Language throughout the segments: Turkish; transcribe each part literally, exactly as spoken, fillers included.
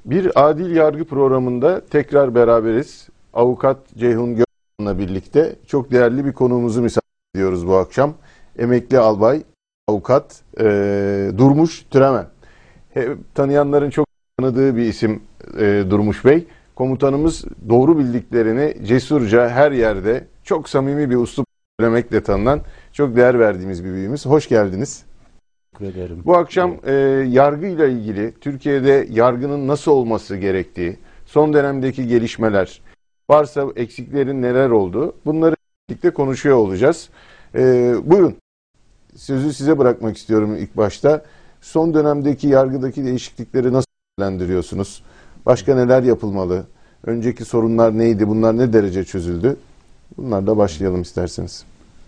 Bir Adil Yargı programında tekrar beraberiz. Avukat Ceyhun Gökhan'la birlikte çok değerli bir konuğumuzu misafir ediyoruz bu akşam. Emekli albay, avukat e, Durmuş Türemen. He, tanıyanların çok tanıdığı bir isim e, Durmuş Bey. Komutanımız doğru bildiklerini cesurca her yerde çok samimi bir üslup söylemekle tanınan, çok değer verdiğimiz bir büyüğümüz. Hoş geldiniz. Teşekkür ederim. Bu akşam e, yargıyla ilgili, Türkiye'de yargının nasıl olması gerektiği, son dönemdeki gelişmeler, varsa eksiklerin neler olduğu, bunları birlikte konuşuyor olacağız. E, buyurun, sözü size bırakmak istiyorum ilk başta. Son dönemdeki yargıdaki değişiklikleri nasıl değerlendiriyorsunuz? Başka neler yapılmalı? Önceki sorunlar neydi? Bunlar ne derece çözüldü? Bunlarla başlayalım isterseniz.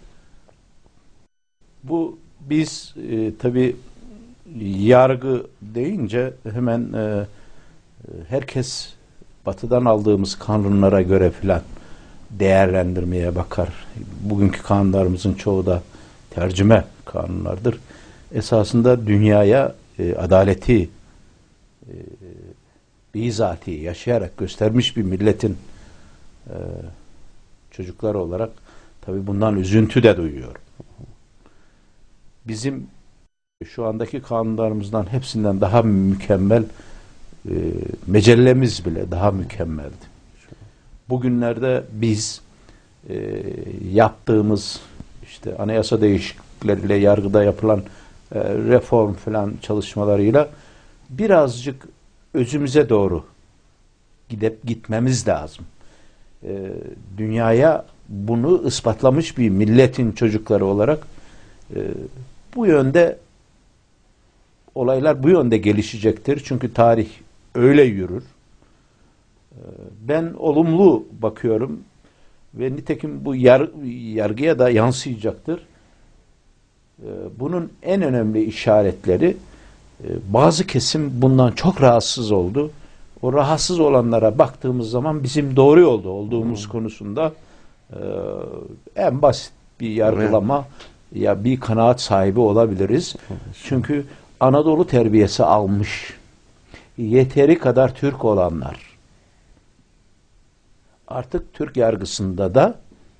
Bu biz e, tabii yargı deyince hemen e, herkes batıdan aldığımız kanunlara göre filan değerlendirmeye bakar. Bugünkü kanunlarımızın çoğu da tercüme kanunlardır. Esasında dünyaya e, adaleti e, bizatihi yaşayarak göstermiş bir milletin e, çocukları olarak tabii bundan üzüntü de duyuyorum. Bizim şu andaki kanunlarımızdan hepsinden daha mükemmel e, mecellemiz bile daha mükemmeldi. Bugünlerde biz e, yaptığımız işte anayasa değişiklikleriyle yargıda yapılan e, reform falan çalışmalarıyla birazcık özümüze doğru gidip gitmemiz lazım. E, dünyaya bunu ispatlamış bir milletin çocukları olarak e, bu yönde olaylar bu yönde gelişecektir. Çünkü tarih öyle yürür. E, ben olumlu bakıyorum ve nitekim bu yar, yargıya da yansıyacaktır. E, bunun en önemli işaretleri e, bazı kesim bundan çok rahatsız oldu. O rahatsız olanlara baktığımız zaman bizim doğru yolda olduğumuz hmm. konusunda e, en basit bir yargılama evet. ya bir kanaat sahibi olabiliriz. Evet. Çünkü Anadolu terbiyesi almış yeteri kadar Türk olanlar artık Türk yargısında da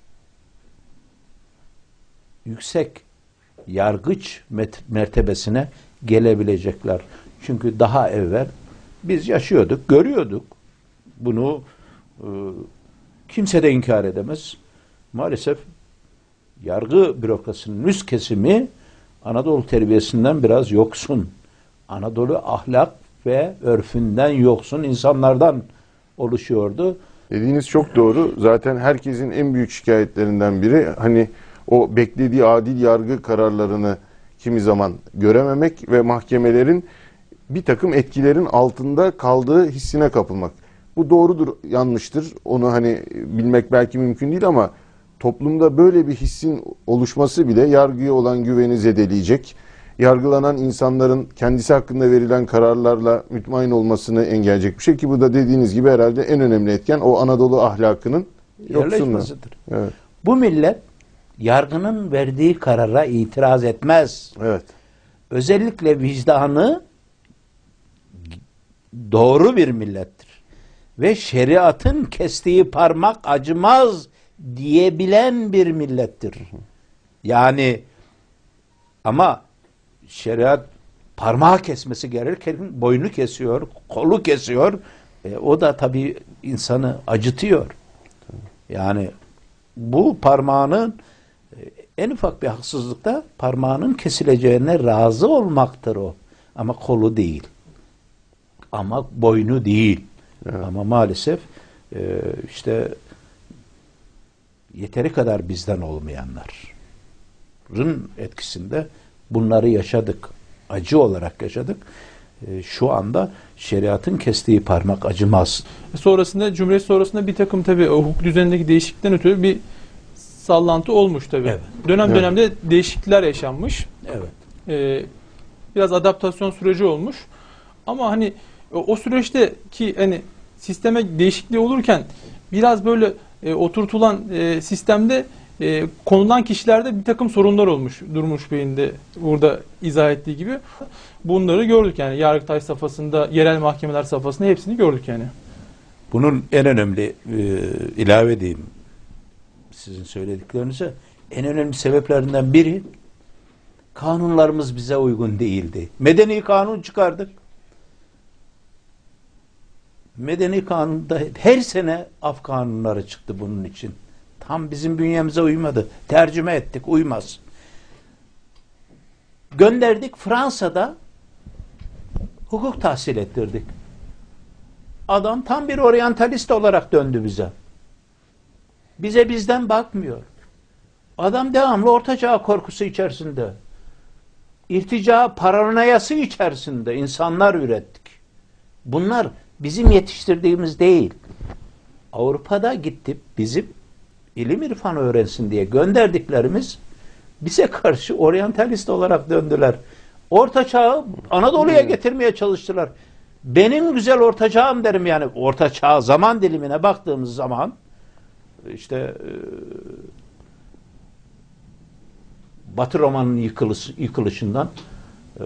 yüksek yargıç mertebesine gelebilecekler. Çünkü daha evvel biz yaşıyorduk, görüyorduk. Bunu e, kimse de inkar edemez. Maalesef yargı bürokrasinin üst kesimi Anadolu terbiyesinden biraz yoksun. Anadolu ahlak ve örfünden yoksun insanlardan oluşuyordu. Dediğiniz çok doğru. Zaten herkesin en büyük şikayetlerinden biri hani o beklediği adil yargı kararlarını kimi zaman görememek ve mahkemelerin bir takım etkilerin altında kaldığı hissine kapılmak. Bu doğrudur, yanlıştır. Onu hani bilmek belki mümkün değil ama toplumda böyle bir hissin oluşması bile yargıya olan güveni zedeleyecek. Yargılanan insanların kendisi hakkında verilen kararlarla mutmain olmasını engelleyecek bir şey ki bu da dediğiniz gibi herhalde en önemli etken o Anadolu ahlakının yoksunluğu. Evet. Bu millet yargının verdiği karara itiraz etmez. Evet. Özellikle vicdanı doğru bir millettir. Ve şeriatın kestiği parmak acımaz diyebilen bir millettir. Yani ama şeriat parmağı kesmesi gerekirken boynu kesiyor, kolu kesiyor. E, o da tabii insanı acıtıyor. Yani bu parmağının en ufak bir haksızlıkta parmağının kesileceğine razı olmaktır o. Ama kolu değil. Ama boynu değil. Evet. Ama maalesef e, işte yeteri kadar bizden olmayanların etkisinde bunları yaşadık. Acı olarak yaşadık. E, şu anda şeriatın kestiği parmak acımaz. Sonrasında, Cumhuriyet sonrasında bir takım tabii hukuk düzenindeki değişiklikten ötürü bir sallantı olmuş tabii. Evet. Dönem evet. dönemde değişiklikler yaşanmış. Evet. Ee, biraz adaptasyon süreci olmuş. Ama hani o süreçte ki hani sisteme değişikliği olurken biraz böyle e, oturtulan e, sistemde e, konulan kişilerde bir takım sorunlar olmuş. Durmuş Bey'in de burada izah ettiği gibi. Bunları gördük yani. Yargıtay safhasında, yerel mahkemeler safhasında hepsini gördük yani. Bunun en önemli e, ilave edeyim sizin söylediklerinize. En önemli sebeplerinden biri kanunlarımız bize uygun değildi. Medeni kanun çıkardık. Medeni kanunda her sene af kanunları çıktı bunun için. Tam bizim bünyemize uymadı. Tercüme ettik, uymaz. Gönderdik, Fransa'da hukuk tahsil ettirdik. Adam tam bir oryantalist olarak döndü bize. Bize bizden bakmıyor. Adam devamlı ortaçağ korkusu içerisinde. İrtica paranoyası içerisinde insanlar ürettik. Bunlar bizim yetiştirdiğimiz değil. Avrupa'da gittip bizim ilim irfan öğrensin diye gönderdiklerimiz bize karşı oryantalist olarak döndüler. Orta Çağ'ı Anadolu'ya getirmeye çalıştılar. Benim güzel Orta Çağ'ım derim yani. Orta Çağ zaman dilimine baktığımız zaman işte e, Batı Roma'nın yıkılış, yıkılışından e,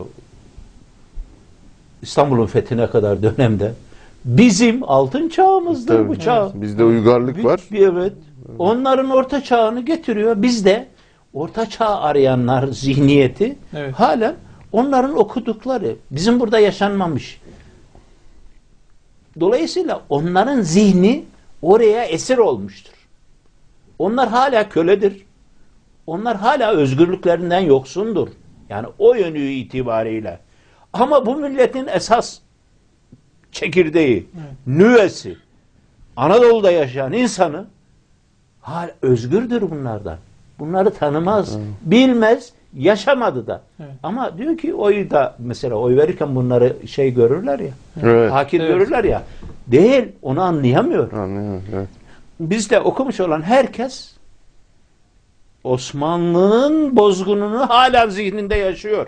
İstanbul'un fethine kadar dönemde bizim altın çağımızdır. Tabii, bu çağ. Evet. Bizde uygarlık bir, var. Bir, evet. Onların orta çağını getiriyor. Bizde orta çağ arayanlar zihniyeti evet. Halen onların okudukları bizim burada yaşanmamış. Dolayısıyla onların zihni oraya esir olmuştur. Onlar hala köledir. Onlar hala özgürlüklerinden yoksundur. Yani o yönü itibariyle. Ama bu milletin esas çekirdeği, evet. Nüvesi, Anadolu'da yaşayan insanı hala özgürdür bunlardan. Bunları tanımaz, evet. Bilmez, yaşamadı da. Evet. Ama diyor ki oyu da mesela oy verirken bunları şey görürler ya, evet. Hakir evet. Görürler ya. Değil, onu anlayamıyor. Anlayamıyor, evet. Bizde okumuş olan herkes Osmanlı'nın bozgununu hala zihninde yaşıyor.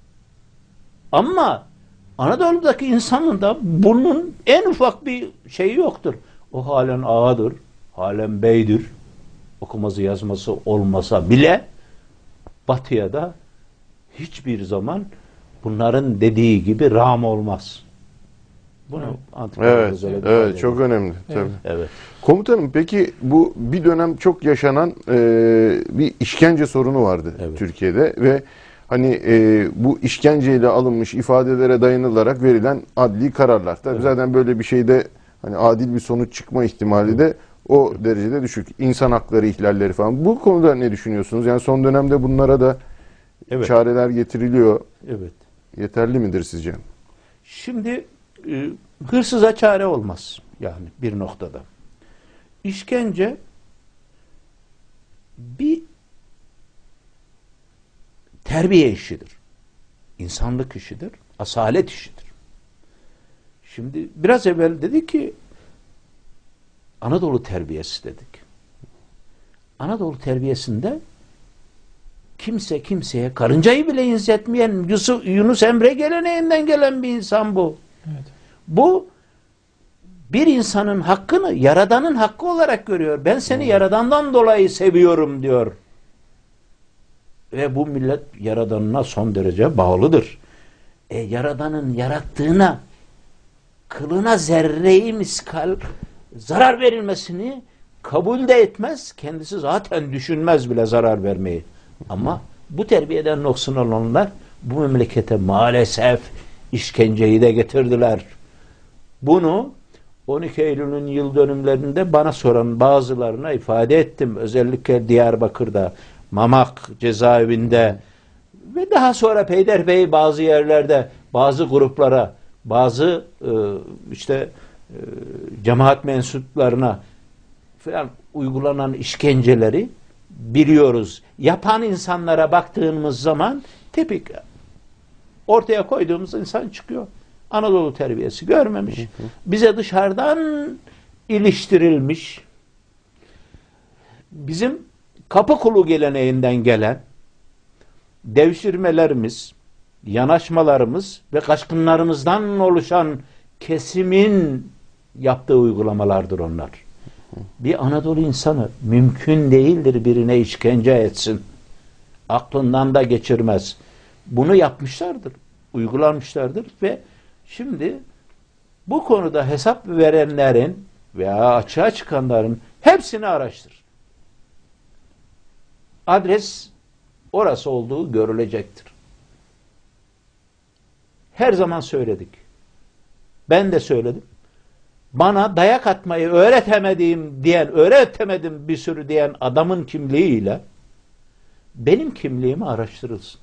Ama Anadolu'daki insanın da bunun en ufak bir şeyi yoktur. O halen ağadır, halen beydir. Okuması yazması olmasa bile Batı'ya da hiçbir zaman bunların dediği gibi rağm olmaz. Bunu evet, evet, evet çok önemli. Evet. Tabii. Evet. Komutanım peki bu bir dönem çok yaşanan e, bir işkence sorunu vardı evet. Türkiye'de ve hani e, bu işkenceyle alınmış ifadelere dayanılarak verilen adli kararlar. Tabii evet. Zaten böyle bir şeyde hani adil bir sonuç çıkma ihtimali de o evet. Derecede düşük. İnsan hakları ihlalleri falan. Bu konuda ne düşünüyorsunuz? Yani son dönemde bunlara da evet. Çareler getiriliyor. Evet. Yeterli midir sizce? Şimdi e, hırsıza çare olmaz. Yani bir noktada. İşkence bir terbiye işidir. İnsanlık işidir. Asalet işidir. Şimdi biraz evvel dedik ki Anadolu terbiyesi dedik. Anadolu terbiyesinde kimse kimseye karıncayı bile inceltmeyen Yusuf, Yunus Emre geleneğinden gelen bir insan bu. Evet. Bu bir insanın hakkını Yaradan'ın hakkı olarak görüyor. Ben seni hmm. Yaradan'dan dolayı seviyorum diyor. Ve bu millet Yaradan'ına son derece bağlıdır. E, Yaradan'ın yarattığına kılına zerre-i miskal zarar verilmesini kabul de etmez. Kendisi zaten düşünmez bile zarar vermeyi. Ama bu terbiyeden noksun olanlar bu memlekete maalesef işkenceyi de getirdiler. Bunu on iki Eylül'ün yıl dönümlerinde bana soran bazılarına ifade ettim. Özellikle Diyarbakır'da, Mamak cezaevinde ve daha sonra peyderpey bazı yerlerde bazı gruplara, bazı e, işte e, cemaat mensuplarına falan uygulanan işkenceleri biliyoruz. Yapan insanlara baktığımız zaman tipik ortaya koyduğumuz insan çıkıyor. Anadolu terbiyesi görmemiş. Hı hı. Bize dışarıdan iliştirilmiş. Bizim Kapıkulu geleneğinden gelen devşirmelerimiz, yanaşmalarımız ve kaçkınlarımızdan oluşan kesimin yaptığı uygulamalardır onlar. Bir Anadolu insanı mümkün değildir birine işkence etsin. Aklından da geçirmez. Bunu yapmışlardır, uygulamışlardır ve şimdi bu konuda hesap verenlerin veya açığa çıkanların hepsini araştır. Adres orası olduğu görülecektir. Her zaman söyledik. Ben de söyledim. Bana dayak atmayı öğretemediğim diyen, öğretemedim bir sürü diyen adamın kimliğiyle benim kimliğimi araştırılsın.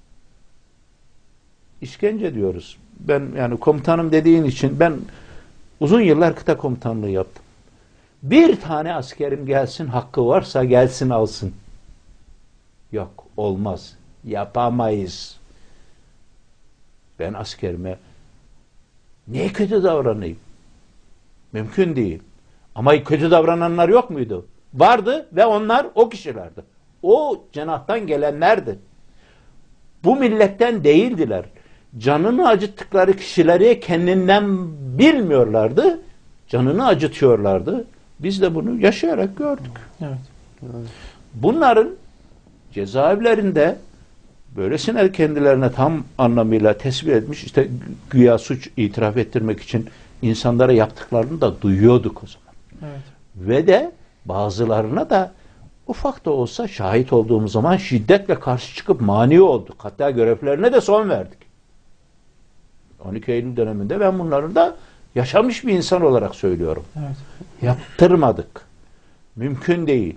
İşkence diyoruz. Ben yani komutanım dediğin için ben uzun yıllar kıta komutanlığı yaptım. Bir tane askerim gelsin, hakkı varsa gelsin alsın. Yok, olmaz. Yapamayız. Ben askerime niye kötü davranayım? Mümkün değil. Ama kötü davrananlar yok muydu? Vardı ve onlar o kişilerdi. O cenahtan gelenlerdi. Bu milletten değildiler. Canını acıttıkları kişileri kendinden bilmiyorlardı. Canını acıtıyorlardı. Biz de bunu yaşayarak gördük. Evet. Bunların cezaevlerinde böylesine kendilerine tam anlamıyla tespit etmiş, işte güya suç itiraf ettirmek için insanlara yaptıklarını da duyuyorduk o zaman. Evet. Ve de bazılarına da ufak da olsa şahit olduğumuz zaman şiddetle karşı çıkıp mani olduk. Hatta görevlerine de son verdik. on iki Eylül döneminde ben bunları da yaşamış bir insan olarak söylüyorum. Evet. Yaptırmadık. Mümkün değil.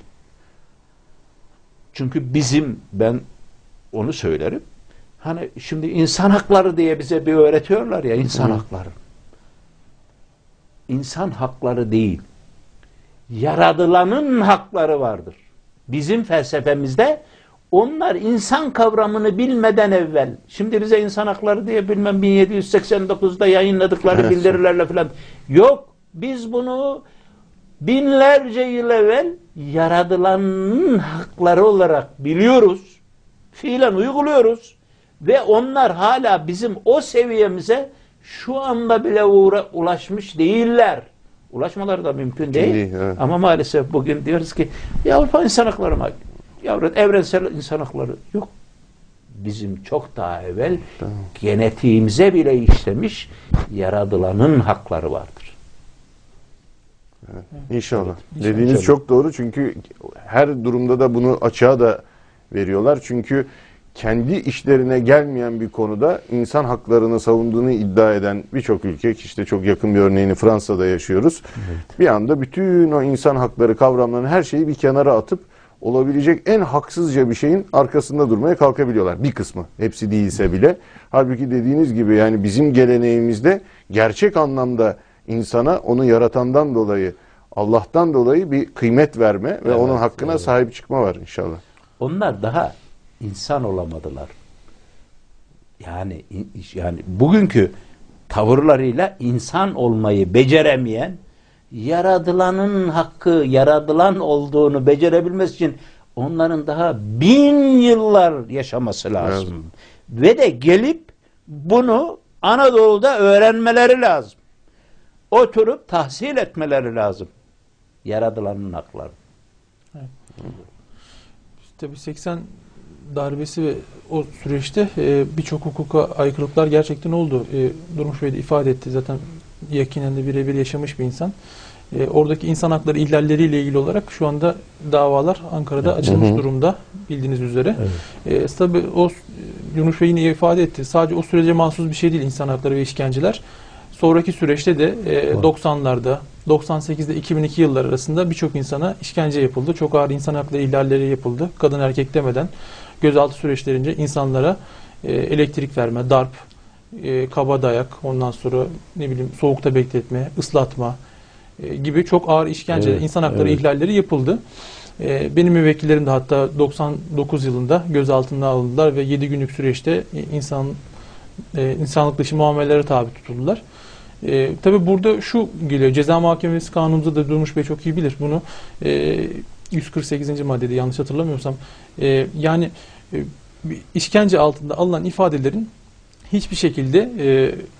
Çünkü bizim, ben onu söylerim. Hani şimdi insan hakları diye bize bir öğretiyorlar ya, insan Hı. hakları. İnsan hakları değil. Yaradılanın hakları vardır. Bizim felsefemizde onlar insan kavramını bilmeden evvel, şimdi bize insan hakları diye bilmem bin yedi yüz seksen dokuzda yayınladıkları evet. bildirilerle falan yok. Biz bunu binlerce yıl evvel yaradılanın hakları olarak biliyoruz. Fiilen uyguluyoruz. Ve onlar hala bizim o seviyemize şu anda bile uğra- ulaşmış değiller. Ulaşmaları da mümkün değil. değil evet. Ama maalesef bugün diyoruz ki ya Avrupa insan hakları mı? Yavrum evrensel insan hakları yok. Bizim çok daha evvel tamam. genetiğimize bile işlemiş yaradılanın hakları vardır. Evet. İnşallah. Evet. Dediğiniz İnşallah. Çok doğru çünkü her durumda da bunu açığa da veriyorlar. Çünkü kendi işlerine gelmeyen bir konuda insan haklarını savunduğunu iddia eden birçok ülke, işte çok yakın bir örneğini Fransa'da yaşıyoruz. Evet. Bir anda bütün o insan hakları kavramlarını, her şeyi bir kenara atıp olabilecek en haksızca bir şeyin arkasında durmaya kalkabiliyorlar. Bir kısmı. Hepsi değilse bile. Halbuki dediğiniz gibi yani bizim geleneğimizde gerçek anlamda insana onu yaratandan dolayı, Allah'tan dolayı bir kıymet verme ve evet, onun hakkına evet. sahip çıkma var inşallah. Onlar daha insan olamadılar. Yani yani bugünkü tavırlarıyla insan olmayı beceremeyen, yaradılanın hakkı, yaradılan olduğunu becerebilmesi için onların daha bin yıllar yaşaması lazım. Evet. Ve de gelip bunu Anadolu'da öğrenmeleri lazım. Oturup tahsil etmeleri lazım. Yaradılanın hakları. Evet. Tabii seksen darbesi ve o süreçte e, birçok hukuka aykırılıklar gerçekten oldu. E, Durmuş Bey de ifade etti. Zaten yakinen de birebir yaşamış bir insan. E, oradaki insan hakları ihlalleriyle ilgili olarak şu anda davalar Ankara'da evet. açılmış hı hı. durumda bildiğiniz üzere. Evet. E, tabii o Durmuş Bey yine ifade etti. Sadece o sürece mahsus bir şey değil insan hakları ve işkenceler. Sonraki süreçte de e, doksanlarda, doksan sekizde iki bin iki yıllar arasında birçok insana işkence yapıldı. Çok ağır insan hakları ihlalleri yapıldı. Kadın erkek demeden gözaltı süreçlerince insanlara e, elektrik verme, darp, e, kaba dayak, ondan sonra ne bileyim soğukta bekletme, ıslatma e, gibi çok ağır işkence, evet, insan hakları evet. ihlalleri yapıldı. E, benim müvekkillerim de hatta doksan dokuz yılında gözaltına alındılar ve yedi günlük süreçte insan e, insanlık dışı muamelelere tabi tutuldular. E, tabii burada şu geliyor, ceza muhakemesi kanunumuzda da Durmuş Bey çok iyi bilir bunu. E, yüz kırk sekizinci maddede yanlış hatırlamıyorsam e, yani e, işkence altında alınan ifadelerin hiçbir şekilde e,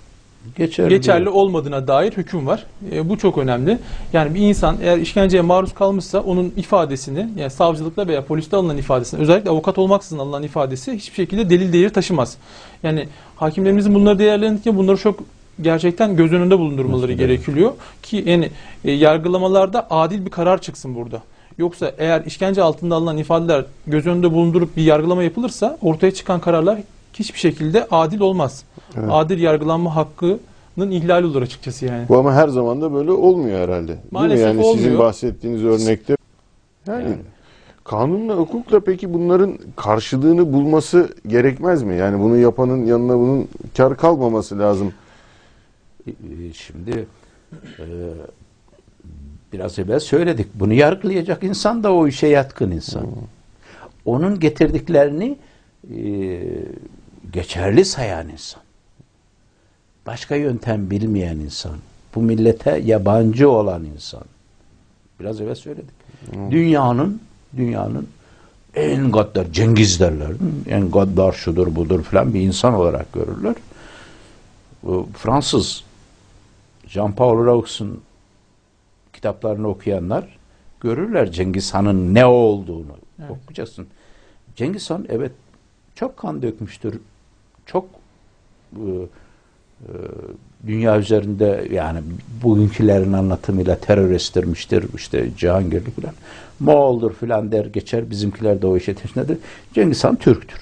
geçerli, geçerli olmadığına dair hüküm var. E, bu çok önemli. Yani bir insan eğer işkenceye maruz kalmışsa onun ifadesini, yani savcılıkla veya poliste alınan ifadesini, özellikle avukat olmaksızın alınan ifadesi hiçbir şekilde delil değeri taşımaz. Yani hakimlerimizin bunları değerlendirirken bunları çok gerçekten göz önünde bulundurmaları Nasıl gerekiyor ki yani e, yargılamalarda adil bir karar çıksın burada. Yoksa eğer işkence altında alınan ifadeler göz önünde bulundurup bir yargılama yapılırsa ortaya çıkan kararlar hiçbir şekilde adil olmaz. Evet. Adil yargılanma hakkının ihlali olur açıkçası yani. Bu ama her zaman da böyle olmuyor herhalde. Değil Maalesef mi? Yani sizin olmuyor. bahsettiğiniz örnekte. Yani, Yani. kanunla, hukukla peki bunların karşılığını bulması gerekmez mi? Yani bunu yapanın yanına bunun kar kalmaması lazım. Ee, Şimdi e, biraz evvel söyledik. Bunu yargılayacak insan da o işe yatkın insan. Hmm. Onun getirdiklerini e, geçerli sayan insan. Başka yöntem bilmeyen insan. Bu millete yabancı olan insan. Biraz evvel söyledik. Hmm. Dünyanın dünyanın en gaddar, Cengiz derler. En gaddar şudur budur falan bir insan olarak görürler. Bu Fransız Jean-Paul Roux'un kitaplarını okuyanlar görürler Cengiz Han'ın ne olduğunu. Evet. Okuyacaksın. Cengiz Han evet çok kan dökmüştür. Çok e, e, dünya üzerinde yani bugünkülerin anlatımıyla terör estirmiştir. İşte Cihangirli falan. Moğol'dur falan der geçer. Bizimkiler de o işe teşnedir. Cengiz Han Türk'tür.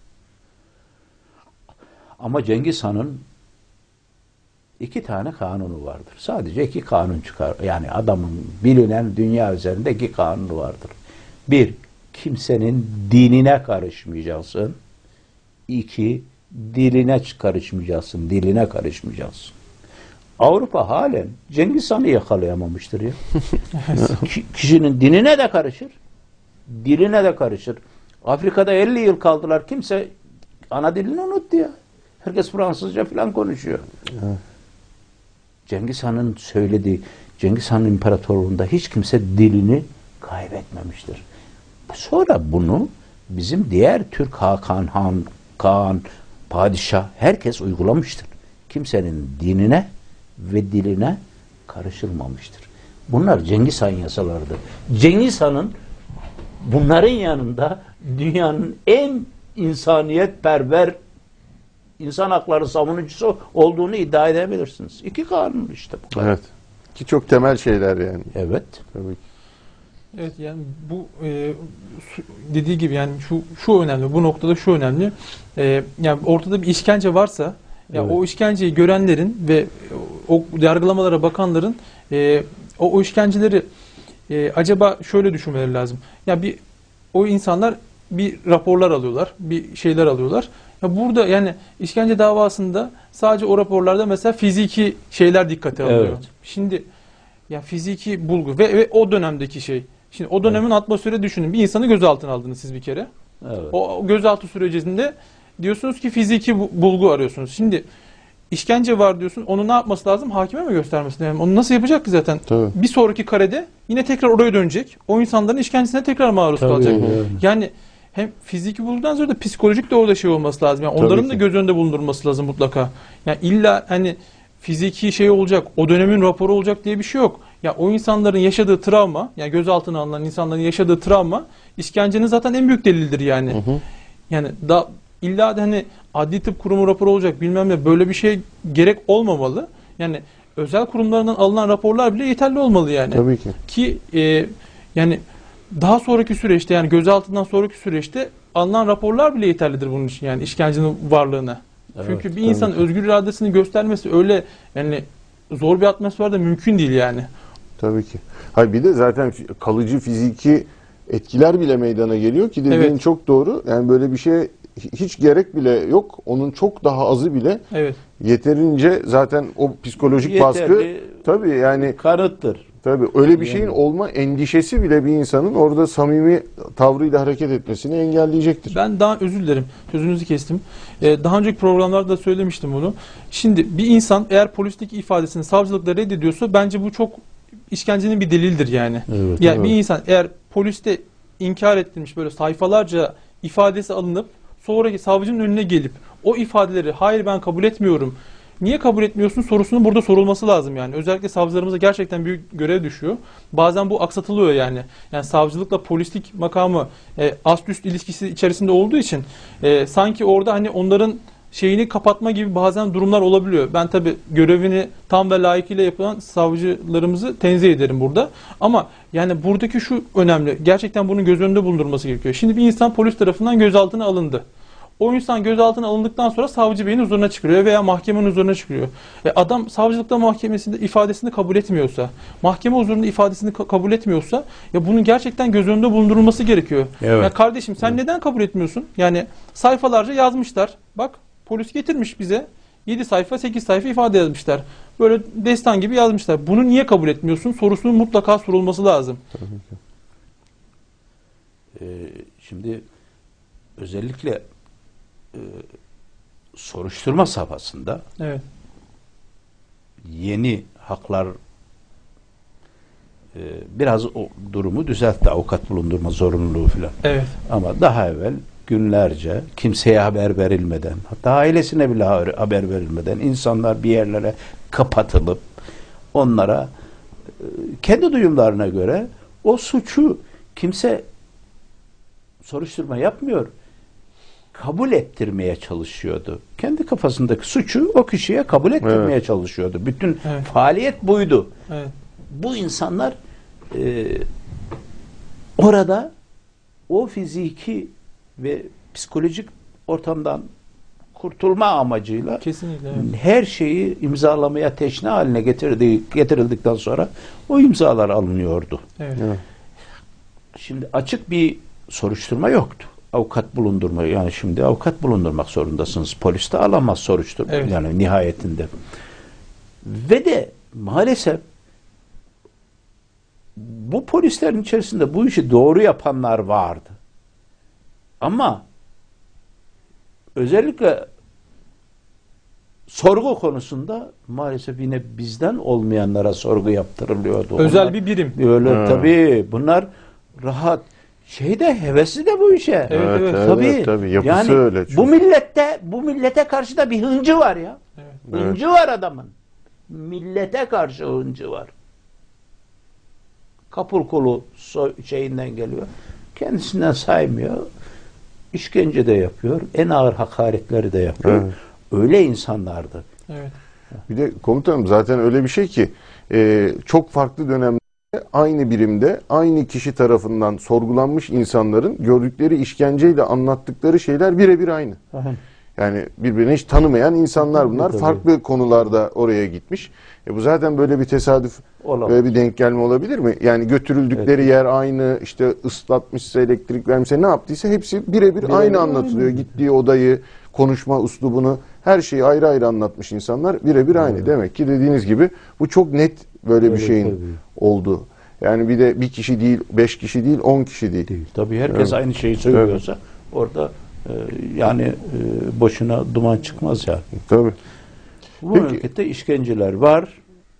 Ama Cengiz Han'ın İki tane kanunu vardır. Sadece iki kanun çıkar. Yani adamın bilinen dünya üzerinde iki kanunu vardır. Bir, kimsenin dinine karışmayacaksın. İki, diline karışmayacaksın. Diline karışmayacaksın. Avrupa halen Cengiz Han'ı yakalayamamıştır ya. Ki, kişinin dinine de karışır. Diline de karışır. Afrika'da elli yıl kaldılar. Kimse ana dilini unuttu ya. Herkes Fransızca falan konuşuyor. Evet. Cengiz Han'ın söylediği, Cengiz Han İmparatorluğu'nda hiç kimse dilini kaybetmemiştir. Sonra bunu bizim diğer Türk Hakan, Han, Kaan, Padişah herkes uygulamıştır. Kimsenin dinine ve diline karışılmamıştır. Bunlar Cengiz Han yasalarıdır. Cengiz Han'ın bunların yanında dünyanın en insaniyetperver İnsan hakları savunucusu olduğunu iddia edebilirsiniz. İki kanun işte bu kadar. Evet. Ki çok temel şeyler yani. Evet. Tabii ki. Evet yani bu e, su- dediği gibi yani şu şu önemli. Bu noktada şu önemli. E, yani ortada bir işkence varsa ya Evet. o işkenceyi görenlerin ve o yargılamalara bakanların e, o, o işkenceleri e, acaba şöyle düşünmeleri lazım. Ya bir o insanlar bir raporlar alıyorlar, bir şeyler alıyorlar. Ya burada yani işkence davasında sadece o raporlarda mesela fiziki şeyler dikkate alınıyor. Evet. Şimdi ya fiziki bulgu ve, ve o dönemdeki şey. Şimdi o dönemin atmosferi düşünün. Bir insanı gözaltına aldınız siz bir kere. Evet. O, o gözaltı sürecinde diyorsunuz ki fiziki bu- bulgu arıyorsunuz. Şimdi işkence var diyorsun. Onu ne yapması lazım? Hakime mi göstermesi lazım? Onu nasıl yapacak ki zaten? Tabii. Bir sonraki karede yine tekrar oraya dönecek. O insanların işkencesine tekrar maruz Tabii, kalacak. yani. Yani hem fiziki bulgudan sonra da psikolojik de orada şey olması lazım. Yani onların ki. da göz önünde bulundurması lazım mutlaka. Yani illa hani fiziki şey olacak, o dönemin raporu olacak diye bir şey yok. Ya o insanların yaşadığı travma, yani gözaltına alınan insanların yaşadığı travma işkencenin zaten en büyük delildir yani. Hı hı. Yani da illa da hani adli tıp kurumu raporu olacak bilmem ne böyle bir şey gerek olmamalı. Yani özel kurumlardan alınan raporlar bile yeterli olmalı yani. Tabii ki. Ki e, yani daha sonraki süreçte yani gözaltından sonraki süreçte alınan raporlar bile yeterlidir bunun için yani işkencenin varlığına. Evet, Çünkü bir tabii insan ki. özgür iradesini göstermesi öyle yani zor bir atmosferde mümkün değil yani. Tabii ki. Hayır bir de zaten fi- kalıcı fiziki etkiler bile meydana geliyor ki dediğin Evet. çok doğru. Yani böyle bir şeye hi- hiç gerek bile yok. Onun çok daha azı bile Evet. yeterince zaten o psikolojik baskı Yeterli tabii yani kanıttır. tabii öyle bir Yani. şeyin olma endişesi bile bir insanın orada samimi tavrıyla hareket etmesini engelleyecektir. Ben daha özür dilerim. Sözünüzü kestim. Ee, daha önceki programlarda da söylemiştim bunu. Şimdi bir insan eğer polisteki ifadesini savcılıkla reddediyorsa bence bu çok işkencenin bir delildir yani. Evet. Yani evet. bir insan eğer poliste inkar ettirmiş böyle sayfalarca ifadesi alınıp sonraki savcının önüne gelip o ifadeleri hayır ben kabul etmiyorum niye kabul etmiyorsun sorusunun burada sorulması lazım yani. Özellikle savcılarımıza gerçekten büyük görev düşüyor. Bazen bu aksatılıyor yani. Yani savcılıkla polislik makamı e, ast üst ilişkisi içerisinde olduğu için e, sanki orada hani onların şeyini kapatma gibi bazen durumlar olabiliyor. Ben tabii görevini tam ve layıkıyla yapılan savcılarımızı tenzih ederim burada. Ama yani buradaki şu önemli. Gerçekten bunun göz önünde bulundurması gerekiyor. Şimdi bir insan polis tarafından gözaltına alındı. O insan gözaltına alındıktan sonra savcı beyin huzuruna çıkıyor veya mahkemenin huzuruna çıkıyor. E adam savcılıkta mahkemesinde ifadesini kabul etmiyorsa, mahkeme huzurunda ifadesini ka- kabul etmiyorsa ya bunun gerçekten göz önünde bulundurulması gerekiyor. Evet. Ya kardeşim sen evet. neden kabul etmiyorsun? Yani sayfalarca yazmışlar. Bak polis getirmiş bize. yedi sayfa sekiz sayfa ifade yazmışlar. Böyle destan gibi yazmışlar. Bunu niye kabul etmiyorsun? Sorusunun mutlaka sorulması lazım. Ee, şimdi özellikle e, soruşturma safhasında Evet. yeni haklar e, biraz o durumu düzeltti. Avukat bulundurma zorunluluğu filan. Evet. Ama daha evvel günlerce kimseye haber verilmeden, hatta ailesine bile haber verilmeden insanlar bir yerlere kapatılıp onlara e, kendi duyumlarına göre o suçu kimse soruşturma yapmıyor, kabul ettirmeye çalışıyordu. Kendi kafasındaki suçu o kişiye kabul ettirmeye evet. çalışıyordu. Bütün evet. faaliyet buydu. Evet. Bu insanlar e, orada o fiziki ve psikolojik ortamdan kurtulma amacıyla kesinlikle evet. her şeyi imzalamaya teşne haline getirdi, getirildikten sonra o imzalar alınıyordu. Evet. Evet. Şimdi açık bir soruşturma yoktu. Avukat bulundurma, yani şimdi avukat bulundurmak zorundasınız. Polis de alamaz soruşturma evet. yani nihayetinde. Ve de maalesef bu polislerin içerisinde bu işi doğru yapanlar vardı. Ama özellikle sorgu konusunda maalesef yine bizden olmayanlara sorgu yaptırılıyordu. Özel Onlar, bir birim. Öyle ha. Tabii. Bunlar rahat. Şeyde hevesli de bu işe. Evet, evet. evet Tabii. evet, tabii. Yapısı yani öyle. Çünkü. Bu millette bu millete karşı da bir hıncı var ya. Evet. Hıncı evet. var adamın. Millete karşı hıncı var. Kapul kolu şeyinden geliyor. Kendisinden saymıyor. İşkence de yapıyor. En ağır hakaretleri de yapıyor. Evet. Öyle insanlardı. Evet. Bir de komutanım zaten öyle bir şey ki e, çok farklı dönemlerde aynı birimde aynı kişi tarafından sorgulanmış insanların gördükleri işkenceyle anlattıkları şeyler birebir aynı. Aha. Yani birbirini hiç tanımayan insanlar bunlar. Tabii. Farklı konularda oraya gitmiş. E bu zaten böyle bir tesadüf, Olamaz. böyle bir denk gelme olabilir mi? Yani götürüldükleri Evet. yer aynı, işte ıslatmışsa, elektrik vermişse, ne yaptıysa hepsi birebir Birebir aynı anlatılıyor. aynı. Gittiği odayı, konuşma üslubunu, her şeyi ayrı ayrı anlatmış insanlar. Birebir aynı. Evet. Demek ki dediğiniz gibi bu çok net böyle Öyle bir şeyin tabii. olduğu. Yani bir de bir kişi değil, beş kişi değil, on kişi değil. Değil. Tabii herkes Evet. aynı şeyi söylüyorsa evet. orada e, yani e, boşuna duman çıkmaz yani. Tabii. Bu Peki. memlekette işkenceler var.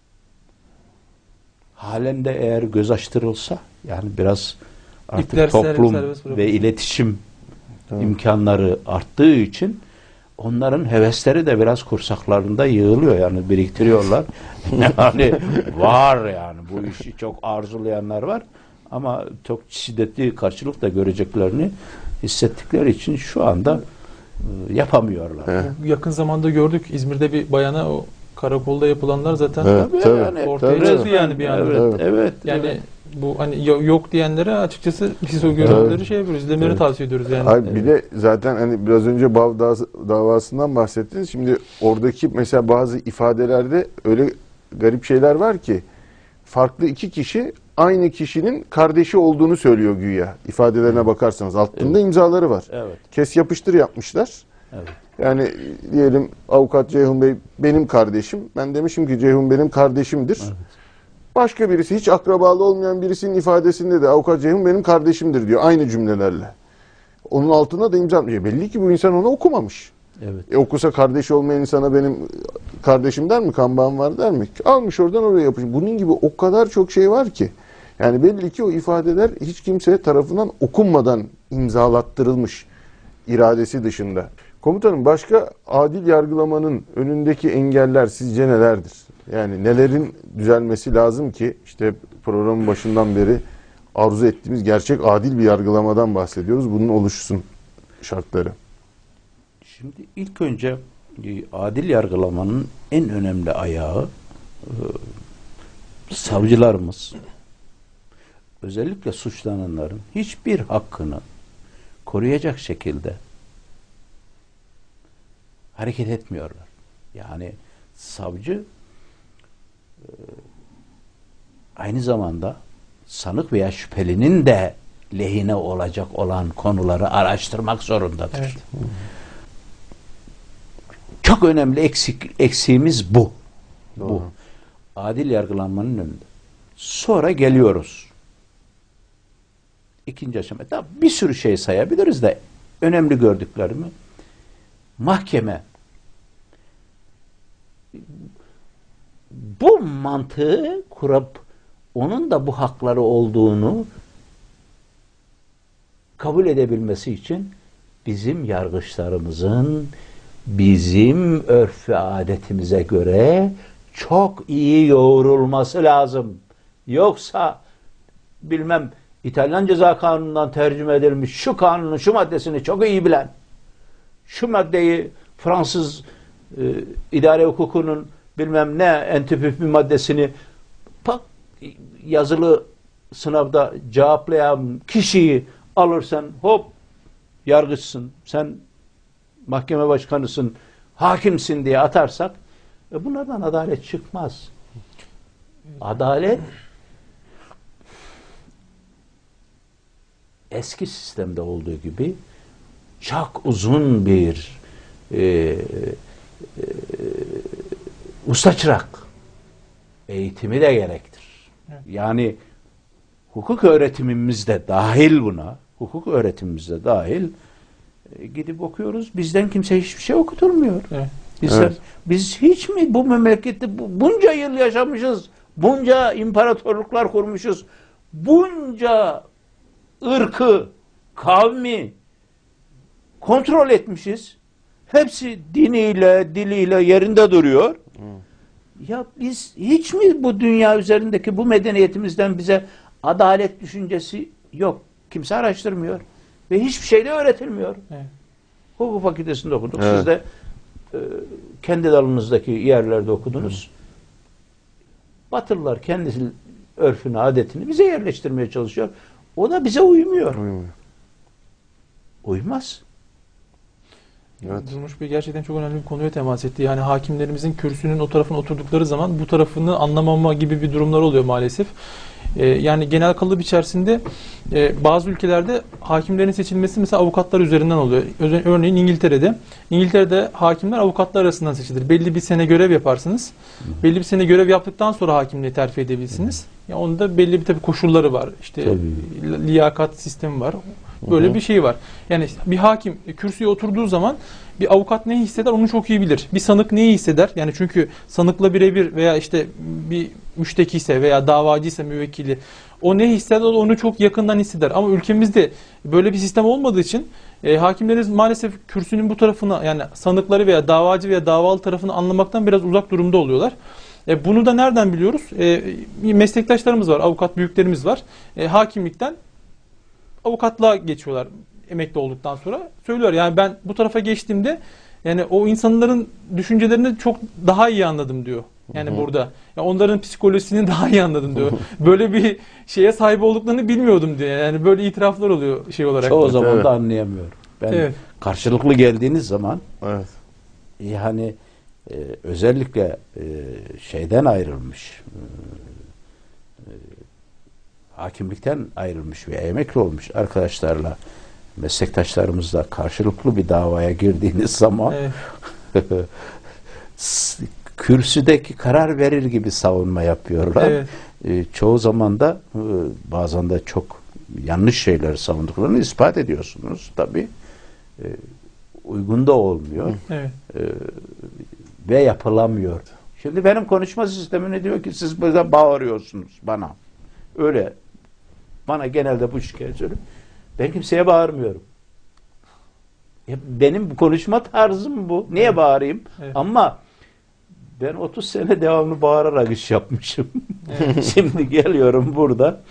Halen de eğer göz açtırılsa, yani biraz artık İpler toplum serbest bırakılsa. ve iletişim Tamam. imkanları arttığı için onların hevesleri de biraz kursaklarında yığılıyor, yani biriktiriyorlar. Yani var yani bu işi çok arzulayanlar var ama çok şiddetli karşılık da göreceklerini hissettikleri için şu anda e, yapamıyorlar. Evet. Yakın zamanda gördük İzmir'de bir bayana o karakolda yapılanlar zaten Evet, Tabii tabii. yani, ortaya tabii. çıktı yani bir anda. Evet, Evet. evet. Yani evet. bu hani yo- yok diyenlere açıkçası biz o görüntüleri Evet. şey yapıyoruz, izlemeleri Evet. tavsiye ediyoruz yani. Hayır, bir de zaten hani biraz önce Bav davası- davasından bahsettiniz. Şimdi oradaki mesela bazı ifadelerde öyle garip şeyler var ki farklı iki kişi aynı kişinin kardeşi olduğunu söylüyor güya. İfadelerine bakarsanız altında Evet. imzaları var. Evet. Kes yapıştır yapmışlar. Evet. Yani diyelim avukat Ceyhun Bey benim kardeşim. Ben demişim ki Ceyhun benim kardeşimdir. Evet. Başka birisi, hiç akrabalı olmayan birisinin ifadesinde de avukat Ceyhun benim kardeşimdir diyor aynı cümlelerle. Onun altına da imza. Belli ki bu insan onu okumamış. Evet. E okusa kardeşi olmayan insana benim kardeşim der mi? Kan bağım var der mi? Almış oradan oraya yapmış. Bunun gibi o kadar çok şey var ki. Yani belli ki o ifadeler hiç kimse tarafından okunmadan imzalattırılmış, iradesi dışında. Komutanım, başka adil yargılamanın önündeki engeller sizce nelerdir? Yani nelerin düzelmesi lazım ki, işte programın başından beri arzu ettiğimiz gerçek adil bir yargılamadan bahsediyoruz. Bunun oluşsun şartları. Şimdi ilk önce e, adil yargılamanın en önemli ayağı e, savcılarımız, özellikle suçlananların hiçbir hakkını koruyacak şekilde hareket etmiyorlar. Yani savcı e, aynı zamanda sanık veya şüphelinin de lehine olacak olan konuları araştırmak zorundadır. Evet. Çok önemli eksik eksiğimiz bu. Doğru. Bu. Adil yargılanmanın önünde. Sonra geliyoruz. İkinci aşama. Tabii bir sürü şey sayabiliriz de önemli gördüklerimi. Mahkeme bu mantığı kurup onun da bu hakları olduğunu kabul edebilmesi için bizim yargıçlarımızın bizim örf ve adetimize göre çok iyi yoğrulması lazım. Yoksa bilmem İtalyan Ceza Kanunu'ndan tercüme edilmiş şu kanunun şu maddesini çok iyi bilen, şu maddeyi Fransız e, idare hukukunun bilmem ne entipüf bir maddesini pak, yazılı sınavda cevaplayan kişiyi alırsan hop yargıçsın, sen mahkeme başkanısın, hakimsin diye atarsak e bunlardan adalet çıkmaz. Adalet eski sistemde olduğu gibi çok uzun bir e, e, usta çırak eğitimi de gerektir. Evet. Yani hukuk öğretimimiz de dahil buna, hukuk öğretimimiz de dahil e, gidip okuyoruz. Bizden kimse hiçbir şey okutulmuyor. Evet. Bizden, Evet. Biz hiç mi bu memlekette bu- bunca yıl yaşamışız, bunca imparatorluklar kurmuşuz, bunca ırkı, kavmi kontrol etmişiz. Hepsi diniyle, diliyle yerinde duruyor. Ya biz hiç mi bu dünya üzerindeki bu medeniyetimizden bize adalet düşüncesi yok. Kimse araştırmıyor. Ve hiçbir şey de öğretilmiyor. Evet. Hukuk fakültesinde okuduk. Evet. Siz de e, kendi dalınızdaki yerlerde okudunuz. Batılılar kendi örfünü, adetini bize yerleştirmeye çalışıyor. O da bize uymuyor. Uyumuyor. Uymaz. Evet. Durmuş Bey gerçekten çok önemli bir konuya temas etti. Yani hakimlerimizin kürsünün o tarafına oturdukları zaman bu tarafını anlamama gibi bir durumlar oluyor maalesef. Ee, yani genel kalıp içerisinde e, bazı ülkelerde hakimlerin seçilmesi mesela avukatlar üzerinden oluyor. Öze- Örneğin İngiltere'de. İngiltere'de hakimler avukatlar arasından seçilir. Belli bir sene görev yaparsınız. Belli bir sene görev yaptıktan sonra hakimliği terfi edebilirsiniz. Ya onun da belli bir tabii koşulları var. İşte Tabii. liyakat sistemi var. Böyle Hı hı. bir şey var. Yani bir hakim kürsüye oturduğu zaman bir avukat neyi hisseder onu çok iyi bilir. Bir sanık neyi hisseder? Yani çünkü sanıkla birebir veya işte bir müşteki ise veya davacı ise müvekkili o ne hisseder onu çok yakından hisseder. Ama ülkemizde böyle bir sistem olmadığı için e, hakimlerimiz maalesef kürsünün bu tarafına yani sanıkları veya davacı veya davalı tarafını anlamaktan biraz uzak durumda oluyorlar. E, bunu da nereden biliyoruz? E, meslektaşlarımız var, avukat büyüklerimiz var. E, hakimlikten avukatlığa geçiyorlar emekli olduktan sonra. Söylüyor yani ben bu tarafa geçtiğimde yani o insanların düşüncelerini çok daha iyi anladım diyor. Yani Hı hı. burada. Yani onların psikolojisini daha iyi anladım diyor. Böyle bir şeye sahip olduklarını bilmiyordum diyor. Yani böyle itiraflar oluyor şey olarak. Çoğu da. zaman Evet. da anlayamıyorum. Ben Evet. karşılıklı geldiğiniz zaman Evet. yani e, özellikle e, şeyden ayrılmış e, e, hakimlikten ayrılmış veya emekli olmuş arkadaşlarla meslektaşlarımızla karşılıklı bir davaya girdiğiniz zaman Evet. s- kürsüdeki karar verir gibi savunma yapıyorlar. Evet. E, çoğu zaman da e, bazen de çok yanlış şeyleri savunduklarını ispat ediyorsunuz tabii. E, uygun da olmuyor. Evet. E, ve yapılamıyor. Şimdi benim konuşma sistemine diyor ki siz böyle bağırıyorsunuz bana. Öyle. Bana genelde bu şikayet söylüyor. Ben kimseye bağırmıyorum. Ya benim konuşma tarzım bu. Niye Evet. bağırayım? Evet. Ama ben otuz sene devamlı bağırarak iş yapmışım. Evet. Şimdi geliyorum burada.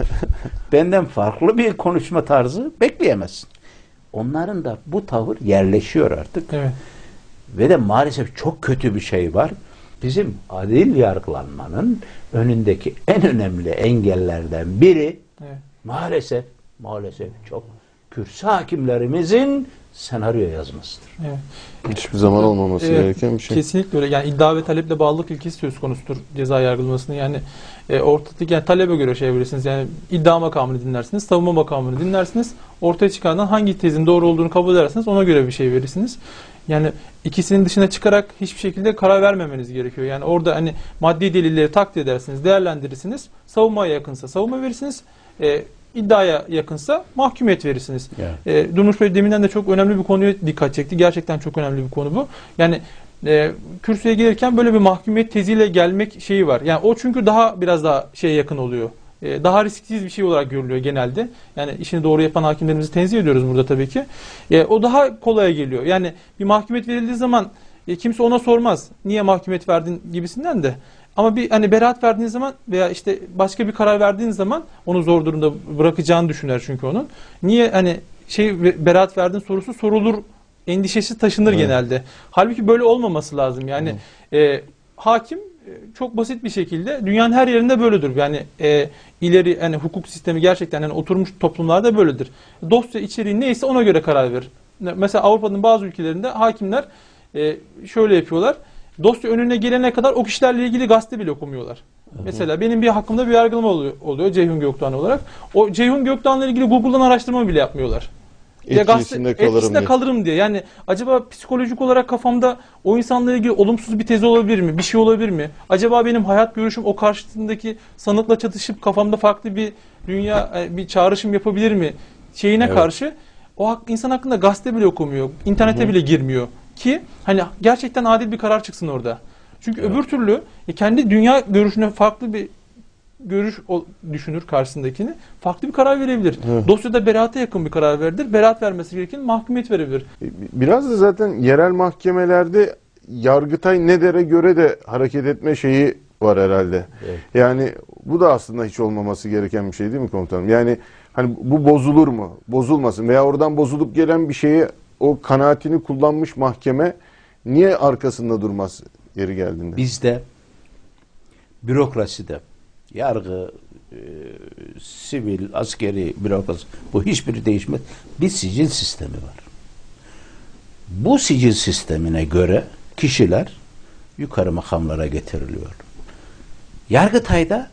Benden farklı bir konuşma tarzı bekleyemezsin. Onların da bu tavır yerleşiyor artık. Evet. Ve de maalesef çok kötü bir şey var. Bizim adil yargılanmanın önündeki en önemli engellerden biri Evet. maalesef maalesef çok kürsü hakimlerimizin senaryo yazmasıdır. Evet. Hiçbir zaman olmaması Evet, gereken bir şey. Kesinlikle öyle. Yani iddia ve taleple bağlılık ilkesi söz konusudur ceza yargılamasının. Yani e, ortadaki yani talebe göre şey yapabilirsiniz. Yani iddia makamını dinlersiniz, savunma makamını dinlersiniz. Ortaya çıkardan hangi tezin doğru olduğunu kabul ederseniz ona göre bir şey verirsiniz. Yani ikisinin dışına çıkarak hiçbir şekilde karar vermemeniz gerekiyor. Yani orada hani maddi delilleri takdir edersiniz, değerlendirirsiniz. Savunmaya yakınsa savunma verirsiniz. E, iddiaya yakınsa mahkumiyet verirsiniz. Evet. E, Durmuş Bey deminden de çok önemli bir konuya dikkat çekti. Gerçekten çok önemli bir konu bu. Yani e, kürsüye gelirken böyle bir mahkumiyet teziyle gelmek şeyi var. Yani o çünkü daha biraz daha şeye yakın oluyor. E, daha risksiz bir şey olarak görülüyor genelde. Yani işini doğru yapan hakimlerimizi tenzih ediyoruz burada tabii ki. E, o daha kolaya geliyor. Yani bir mahkumiyet verildiği zaman e, kimse ona sormaz. Niye mahkumiyet verdin gibisinden de. Ama bir hani beraat verdiğiniz zaman veya işte başka bir karar verdiğiniz zaman onu zor durumda bırakacağını düşünür çünkü onun. Niye hani şey beraat verdin sorusu sorulur endişesi taşınır Evet. genelde. Halbuki böyle olmaması lazım. Yani e, hakim e, çok basit bir şekilde dünyanın her yerinde böyledir. Yani e, ileri hani hukuk sistemi gerçekten hani oturmuş toplumlarda böyledir. Dosya içeriği neyse ona göre karar verir. Mesela Avrupa'nın bazı ülkelerinde hakimler e, şöyle yapıyorlar. Dosya önüne gelene kadar o kişilerle ilgili gazete bile okumuyorlar. Hı hı. Mesela benim bir hakkımda bir yargılama oluyor, oluyor Ceyhun Gökdoğan olarak. O Ceyhun Gökdoğan'la ilgili Google'dan araştırma bile yapmıyorlar. Ya Etkisinde kalırım etkisinde diye. kalırım diye. Yani acaba psikolojik olarak kafamda o insanla ilgili olumsuz bir tez olabilir mi? Bir şey olabilir mi? Acaba benim hayat görüşüm o karşısındaki sanıkla çatışıp kafamda farklı bir dünya, bir çağrışım yapabilir mi? Şeyine Evet. karşı o hak, insan hakkında gazete bile okumuyor. İnternete Hı hı. bile girmiyor. Ki hani gerçekten adil bir karar çıksın orada. Çünkü Evet. öbür türlü e, kendi dünya görüşüne farklı bir görüş o- düşünür karşısındakini. Farklı bir karar verebilir. Evet. Dosyada beraate yakın bir karar verilir. Beraat vermesi gereken mahkumiyet verebilir. Biraz da zaten yerel mahkemelerde Yargıtay ne dere göre de hareket etme şeyi var herhalde. Evet. Yani bu da aslında hiç olmaması gereken bir şey değil mi komutanım? Yani hani bu bozulur mu? Bozulmasın veya oradan bozulup gelen bir şeye o kanaatini kullanmış mahkeme niye arkasında durmaz yeri geldiğinde? Bizde bürokraside yargı, e, sivil, askeri bürokrasi bu hiçbiri değişmez. Bir sicil sistemi var. Bu sicil sistemine göre kişiler yukarı makamlara getiriliyor. Yargıtay'da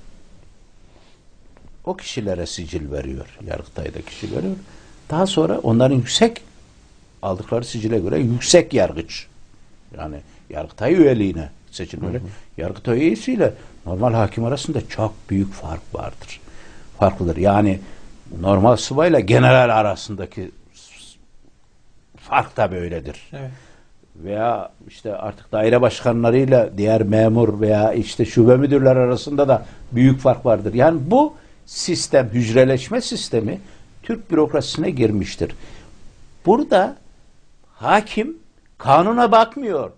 o kişilere sicil veriyor. Yargıtay'da kişi veriyor. Daha sonra onların yüksek aldıkları sicile göre yüksek yargıç, yani Yargıtay üyeliğine seçilmeleri. Yargıtay üyesiyle normal hakim arasında çok büyük fark vardır. Farklıdır. Yani normal subayla general arasındaki fark da böyledir. Evet. Veya işte artık daire başkanlarıyla diğer memur veya işte şube müdürler arasında da büyük fark vardır. Yani bu sistem, hücreleşme sistemi Türk bürokrasisine girmiştir. Burada hakim kanuna bakmıyor.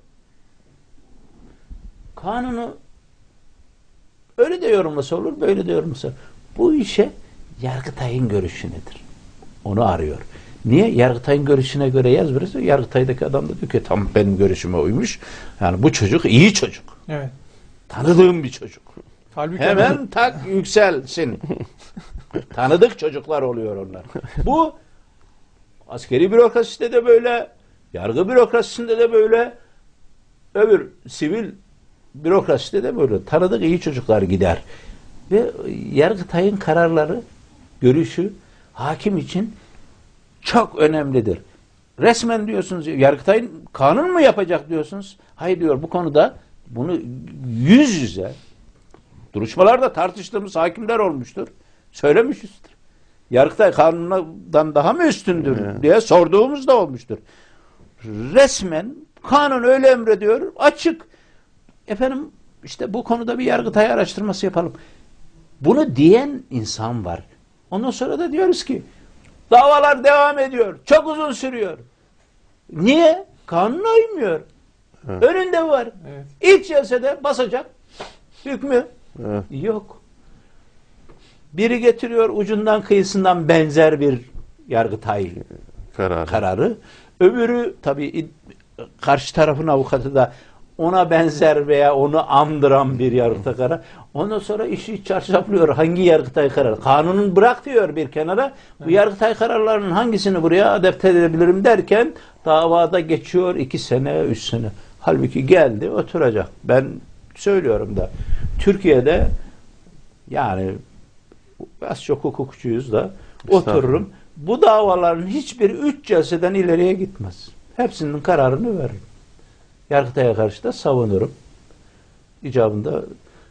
Kanunu öyle de yorumlasa olur, böyle de yorumlasa. Bu işe Yargıtay'ın görüşü nedir? Onu arıyor. Niye? Yargıtay'ın görüşüne göre yaz verirse Yargıtay'daki adam da diyor ki tam benim görüşüme uymuş. Yani bu çocuk iyi çocuk. Evet. Tanıdığım bir çocuk. Halbuki Hemen tak yükselsin. Tanıdık çocuklar oluyor onlar. Bu askeri bürokraside de böyle, yargı bürokrasisinde de böyle, öbür sivil bürokraside de böyle. Tanıdık iyi çocuklar gider. Ve Yargıtay'ın kararları, görüşü hakim için çok önemlidir. Resmen diyorsunuz, Yargıtay'ın kanun mu yapacak diyorsunuz. Hayır diyor, bu konuda bunu yüz yüze duruşmalarda tartıştığımız hakimler olmuştur. Söylemişizdir. Yargıtay kanundan daha mı üstündür Evet. diye sorduğumuz da olmuştur. Resmen kanun öyle emrediyor, açık. Efendim işte bu konuda bir Yargıtay araştırması yapalım. Bunu diyen insan var. Ondan sonra da diyoruz ki davalar devam ediyor. Çok uzun sürüyor. Niye? Kanuna uymuyor. Evet. Önünde var. Evet. İlk celsede basacak. Hükmü. Evet. Yok. Biri getiriyor ucundan kıyısından benzer bir Yargıtay Kararı. kararı. Öbürü tabii karşı tarafın avukatı da ona benzer veya onu andıran bir Yargıtay kararı. Ondan sonra işi çarşaflıyor. Hangi Yargıtay kararı? Kanunun bırak diyor bir kenara. Bu Yargıtay kararlarının hangisini buraya adapte edebilirim derken davada geçiyor iki sene, üç sene. Halbuki geldi oturacak. Ben söylüyorum da Türkiye'de yani az çok hukukçuyuz da otururum. Bu davaların hiçbir üç celseden ileriye gitmez. Hepsinin kararını veririm. Yargıtay'a karşı da savunurum. İcabında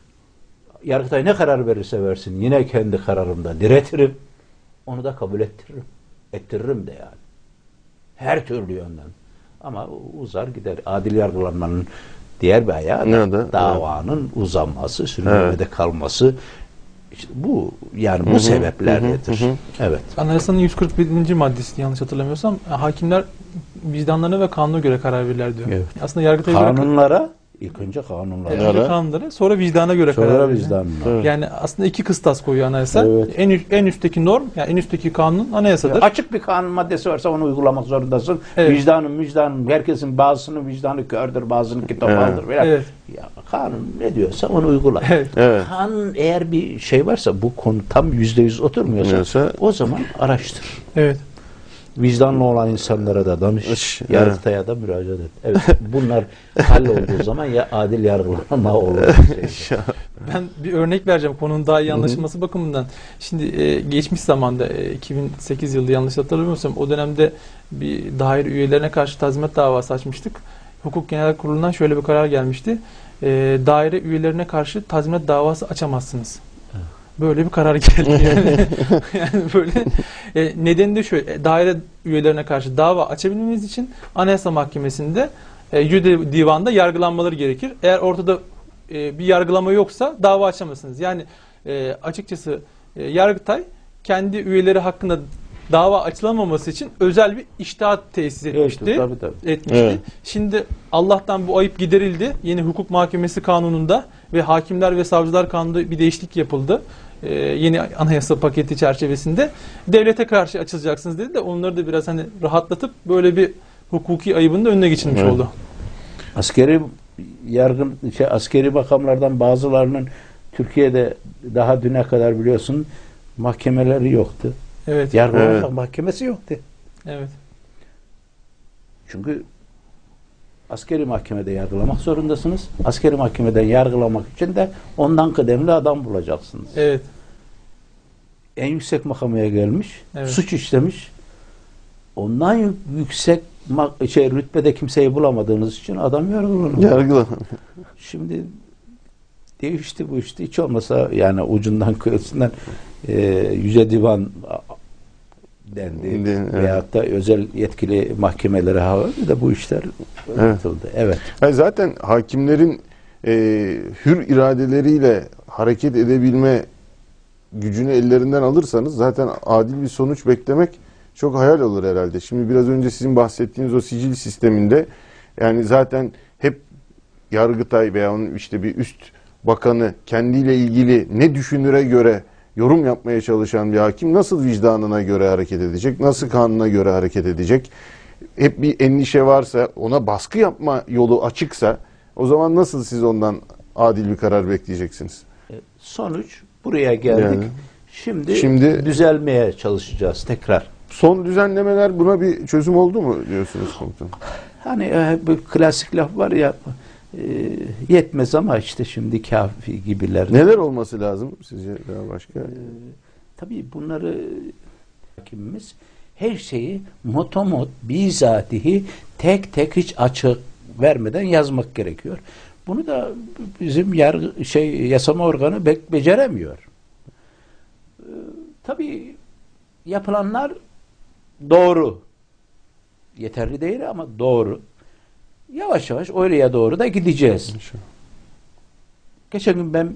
Yargıtay ne karar verirse versin yine kendi kararımda diretirim. Onu da kabul ettiririm. Ettiririm de yani. Her türlü yönden. Ama uzar gider. Adil yargılanmanın diğer bir ayağı da Nerede? davanın evet. uzaması, sürülemede evet. kalması. İşte bu yani bu Hı hı, sebeplerdedir. hı hı. Evet. Anayasanın yüz kırk birinci maddesi yanlış hatırlamıyorsam hakimler vicdanlarına ve kanuna göre karar verirler diyor. Evet. Aslında Yargıtay'a kanunlara ilk önce kanunlara. Evet, önce kanunlara sonra vicdana göre sonra karar verir. vicdanına. Evet. Yani aslında iki kıstas koyuyor anayasa. Evet. En üst, en üstteki norm yani en üstteki kanun anayasadır. Açık bir kanun maddesi varsa onu uygulamak zorundasın. Evet. Vicdanın vicdanın herkesin bazısının vicdanı kördür, bazısının topaldır. Evet. Evet. Ya kanun ne diyorsa onu uygula. Evet. Evet. Kanun eğer bir şey varsa bu konu tam yüzde yüz oturmuyorsa Bilmiyorsa, o zaman araştır. Evet. Vicdanlı olan insanlara da danış, Iş, Yargıtay'a da müracaat et. Evet, bunlar hallolduğu zaman ya adil yargılama olur. Ben bir örnek vereceğim konunun daha iyi anlaşılması bakımından. Şimdi e, geçmiş zamanda e, iki bin sekiz yılında yanlış hatırlamıyorsam o dönemde bir daire üyelerine karşı tazminat davası açmıştık. Hukuk Genel Kurulu'ndan şöyle bir karar gelmişti. E, daire üyelerine karşı tazminat davası açamazsınız. Böyle bir karar geldi yani. Yani böyle e, nedeni de şöyle daire üyelerine karşı dava açabilmeniz için Anayasa Mahkemesi'nde e, Yüce Divan'da yargılanmaları gerekir. Eğer ortada e, bir yargılama yoksa dava açamazsınız. Yani e, açıkçası e, Yargıtay kendi üyeleri hakkında dava açılamaması için özel bir içtihat tesis etmişti. Evet, tabii, tabii. etmişti. Evet. Şimdi Allah'tan bu ayıp giderildi. Yeni hukuk mahkemesi kanununda ve hakimler ve savcılar kanununda bir değişiklik yapıldı. Ee, yeni anayasa paketi çerçevesinde devlete karşı açılacaksınız dedi de onları da biraz hani rahatlatıp böyle bir hukuki ayıbın da önüne geçilmiş Evet. oldu. Askeri yargın şey, askeri makamlardan bazılarının Türkiye'de daha düne kadar biliyorsun mahkemeleri yoktu. Evet. Yargılama Evet. mahkemesi yoktu. Evet. Çünkü askeri mahkemede yargılamak zorundasınız. Askeri mahkemeden yargılamak için de ondan kıdemli adam bulacaksınız. Evet. En yüksek makamaya gelmiş, Evet. suç işlemiş. Ondan yüksek şey rütbede kimseyi bulamadığınız için adam yargılanıyor. Yargılan. Şimdi değişti bu işte. Hiç olmasa yani ucundan kıyısından e, Yüce Divan dendi. De, evet. Veyahut da özel yetkili mahkemelere havale de bu işler anlatıldı. Evet. Yani zaten hakimlerin e, hür iradeleriyle hareket edebilme gücünü ellerinden alırsanız zaten adil bir sonuç beklemek çok hayal olur herhalde. Şimdi biraz önce sizin bahsettiğiniz o sicil sisteminde yani zaten hep Yargıtay veya onun işte bir üst bakanı kendiyle ilgili ne düşünüre göre yorum yapmaya çalışan bir hakim nasıl vicdanına göre hareket edecek, nasıl kanuna göre hareket edecek? Hep bir endişe varsa, ona baskı yapma yolu açıksa o zaman nasıl siz ondan adil bir karar bekleyeceksiniz? Sonuç buraya geldik. Yani, şimdi, şimdi düzelmeye çalışacağız tekrar. Son düzenlemeler buna bir çözüm oldu mu diyorsunuz komutanım? Hani e, bu klasik laf var ya e, yetmez ama işte şimdi kafi gibiler. Neler olması lazım sizce daha başka? E, tabii bunları hakimimiz her şeyi motomot bizatihi tek tek hiç açık vermeden yazmak gerekiyor. Bunu da bizim yargı şey yasama organı be beceremiyor. E, tabii yapılanlar doğru. Yeterli değil ama doğru. Yavaş yavaş oraya doğru da gideceğiz. İnşallah. Geçen gün ben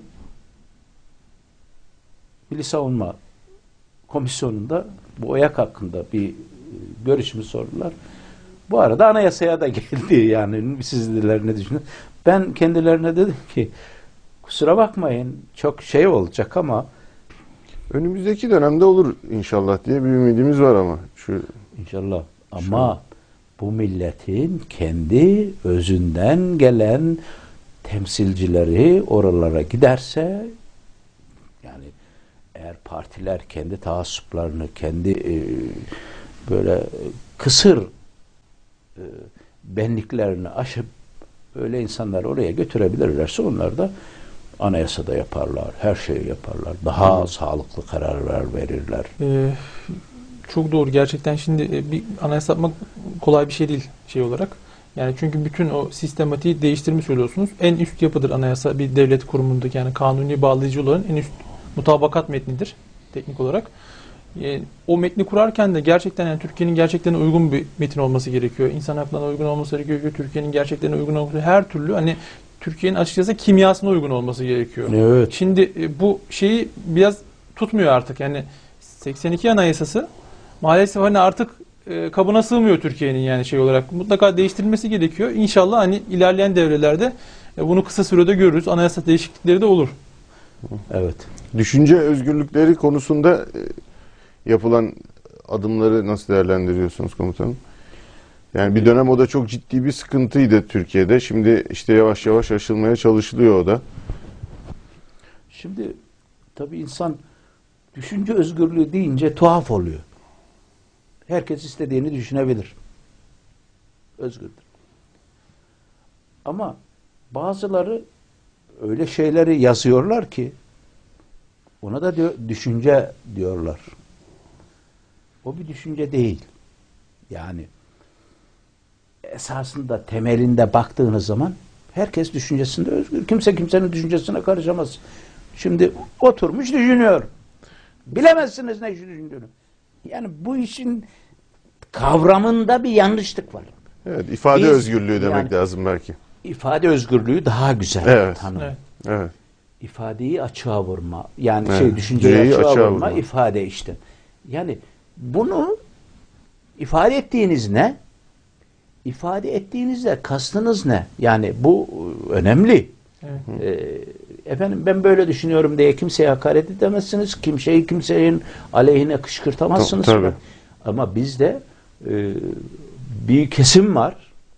Milli Savunma Komisyonu'nda bu O Y A K hakkında bir görüşümü sordular. Bu arada anayasaya da geldi yani sizler ne düşünün? Ben kendilerine dedim ki kusura bakmayın çok şey olacak ama Önümüzdeki dönemde olur inşallah diye bir ümidimiz var ama. Şu İnşallah. Ama bu milletin kendi özünden gelen temsilcileri oralara giderse yani eğer partiler kendi taassuplarını, kendi e, böyle kısır e, benliklerini aşıp öyle insanları oraya götürebilirlerse onlar da anayasada yaparlar, her şeyi yaparlar. Daha Hı. sağlıklı kararlar verirler. Ee, çok doğru. Gerçekten şimdi bir anayasa yapmak kolay bir şey değil şey olarak. Yani çünkü bütün o sistematiği değiştirmiş oluyorsunuz. En üst yapıdır anayasa bir devlet kurumundaki yani kanuni bağlayıcı olan en üst mutabakat metnidir teknik olarak. E, o metni kurarken de gerçekten yani Türkiye'nin gerçekten uygun bir metin olması gerekiyor. İnsan haklarına uygun olması gerekiyor. Türkiye'nin gerçekten uygun olması her türlü hani Türkiye'nin açıkçası kimyasına uygun olması gerekiyor. Evet. Şimdi e, bu şeyi biraz tutmuyor artık. Yani seksen iki Anayasası maalesef hani artık e, kabına sığmıyor Türkiye'nin yani şey olarak. Mutlaka değiştirilmesi gerekiyor. İnşallah hani ilerleyen devrelerde e, bunu kısa sürede görürüz. Anayasa değişiklikleri de olur. Evet. Düşünce özgürlükleri konusunda yapılan adımları nasıl değerlendiriyorsunuz komutanım? Yani bir dönem o da çok ciddi bir sıkıntıydı Türkiye'de. Şimdi işte yavaş yavaş aşılmaya çalışılıyor o da. Şimdi tabii insan düşünce özgürlüğü deyince tuhaf oluyor. Herkes istediğini düşünebilir. Özgürdür. Ama bazıları öyle şeyleri yazıyorlar ki ona da diyor, düşünce diyorlar. O bir düşünce değil. Yani esasında temelinde baktığınız zaman herkes düşüncesinde özgür. Kimse kimsenin düşüncesine karışamaz. Şimdi oturmuş düşünüyor. Bilemezsiniz ne düşündüğünü. Yani bu işin kavramında bir yanlışlık var. Evet, ifade Biz, özgürlüğü demek yani, lazım belki. İfade özgürlüğü daha güzel Evet. tanım. Evet. Evet. İfadeyi açığa vurma. Yani Evet. şey düşünceyi C'yi açığa, açığa vurma, vurma. ifade işte. Yani bunu ifade ettiğiniz ne? İfade ettiğinizde kastınız ne? Yani bu önemli. Evet. Ee, efendim ben böyle düşünüyorum diye kimseye hakaret edemezsiniz. Kimseyi kimsenin aleyhine kışkırtamazsınız. Ta- tabii. Ama bizde e, bir kesim var.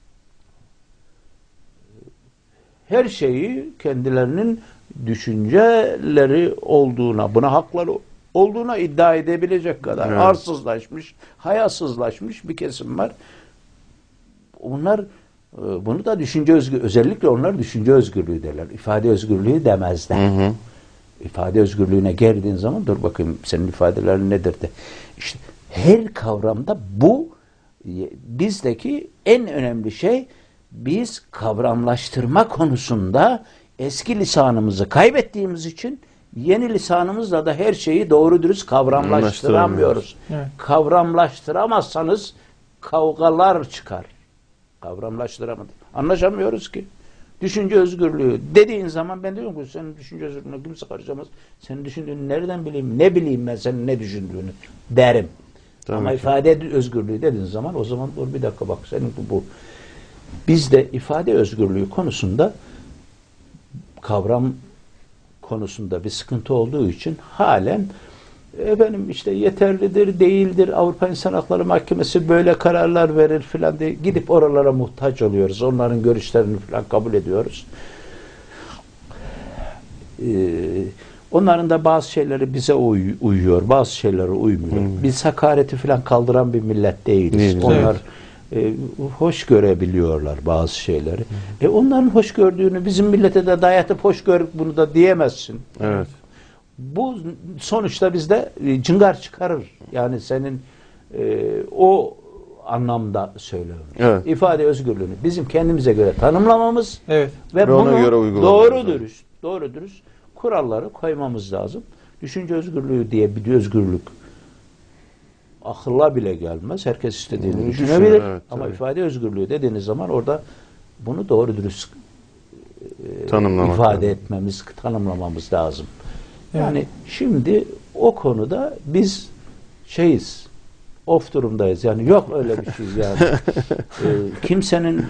Her şeyi kendilerinin düşünceleri olduğuna, buna hakları olduğuna iddia edebilecek kadar Evet. arsızlaşmış, hayasızlaşmış bir kesim var. Onlar e, bunu da düşünce özgürlüğü, özellikle onlar düşünce özgürlüğü derler. İfade özgürlüğü demezler. Hı hı. İfade özgürlüğüne geldiğin zaman dur bakayım senin ifadelerin nedir de. İşte her kavramda bu bizdeki en önemli şey, biz kavramlaştırma konusunda eski lisanımızı kaybettiğimiz için yeni lisanımızla da her şeyi doğru dürüst kavramlaştıramıyoruz. Evet. Kavramlaştıramazsanız kavgalar çıkar. Kavramlaştıramadık. Anlaşamıyoruz ki. Düşünce özgürlüğü dediğin zaman ben diyorum ki senin düşünce özgürlüğüne kimse karışamaz. Senin düşündüğünü nereden bileyim? Ne bileyim ben senin ne düşündüğünü derim. Tabii Ama ki. ifade özgürlüğü dediğin zaman o zaman dur bir dakika bak senin bu, bu. Bizde ifade özgürlüğü konusunda kavram konusunda bir sıkıntı olduğu için halen efendim işte yeterlidir, değildir, Avrupa İnsan Hakları Mahkemesi böyle kararlar verir filan diye gidip oralara muhtaç oluyoruz. Onların görüşlerini filan kabul ediyoruz. Ee, onların da bazı şeyleri bize uy- uyuyor, bazı şeyleri uymuyor. Hmm. Biz hakareti filan kaldıran bir millet değiliz. Değiliz, onlar evet. e, hoş görebiliyorlar bazı şeyleri. Hmm. E onların hoş gördüğünü bizim millete de dayatıp hoş gör bunu da diyemezsin. Evet. Bu sonuçta bizde e, cıngar çıkarır. Yani senin e, o anlamda söylüyorum. Evet. İfade özgürlüğünü bizim kendimize göre tanımlamamız Evet. ve, Ve bunu ona göre uygulamamız doğru lazım. dürüst, doğru dürüst kuralları koymamız lazım. Düşünce özgürlüğü diye bir özgürlük akılla bile gelmez. Herkes istediğini Hmm, düşünebilir. düşün, evet, ama tabii. ifade özgürlüğü dediğiniz zaman orada bunu doğru dürüst e, Tanımlamak ifade lazım. etmemiz, tanımlamamız lazım. Evet. Yani şimdi o konuda biz şeyiz, off durumdayız. Yani yok öyle bir şey yani. e, kimsenin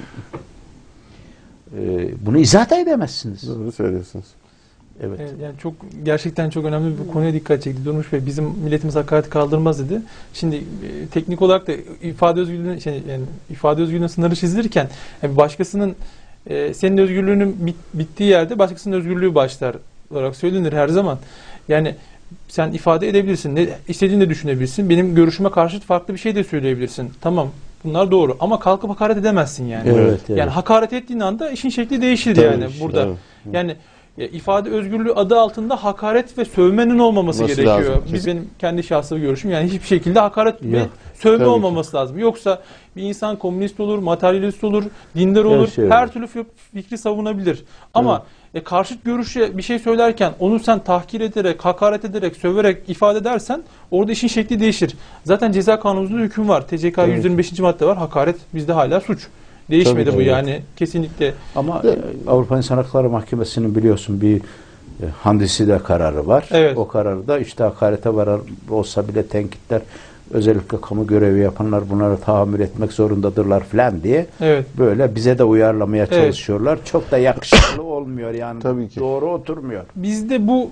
e, bunu izah da edemezsiniz. Doğru söylüyorsunuz. Evet. Evet, yani çok gerçekten çok önemli bir konuya dikkat çekti Durmuş Bey. Bizim milletimiz hakareti kaldırmaz dedi. Şimdi e, teknik olarak da ifade özgürlüğüne şey, yani ifade özgürlüğüne sınırı çizilirken yani başkasının e, senin özgürlüğünün bit, bittiği yerde başkasının özgürlüğü başlar olarak söylenir her zaman. Yani sen ifade edebilirsin. Ne istediğini de düşünebilirsin. Benim görüşüme karşı farklı bir şey de söyleyebilirsin. Tamam. Bunlar doğru. Ama kalkıp hakaret edemezsin yani. Evet, evet. Yani hakaret ettiğin anda işin şekli değişir Tabii, yani burada. tabii. Yani e, ifade özgürlüğü adı altında hakaret ve sövmenin olmaması Nasıl gerekiyor. lazım? Biz benim kendi şahsi görüşüm yani hiçbir şekilde hakaret ve Yok. sövme Tabii olmaması lazım. Yoksa bir insan komünist olur, materyalist olur, dindar olur, şey her olur. türlü fikri savunabilir. Ama e, karşıt görüşe bir şey söylerken onu sen tahkir ederek, hakaret ederek, söverek ifade edersen orada işin şekli değişir. Zaten ceza kanunumuzda hüküm var. T C K Evet. yüz yirmi beşinci madde var. Hakaret bizde hala suç. Değişmedi Tabii, bu evet. yani kesinlikle. Ama e, Avrupa İnsan Hakları Mahkemesi'nin biliyorsun bir e, handiside kararı var. Evet. O kararda işte hakarete varar olsa bile tenkitler, özellikle kamu görevi yapanlar bunlara tahammül etmek zorundadırlar falan diye Evet. böyle bize de uyarlamaya Evet. çalışıyorlar. Çok da yakışıklı olmuyor yani. Tabii ki. Doğru oturmuyor. Bizde bu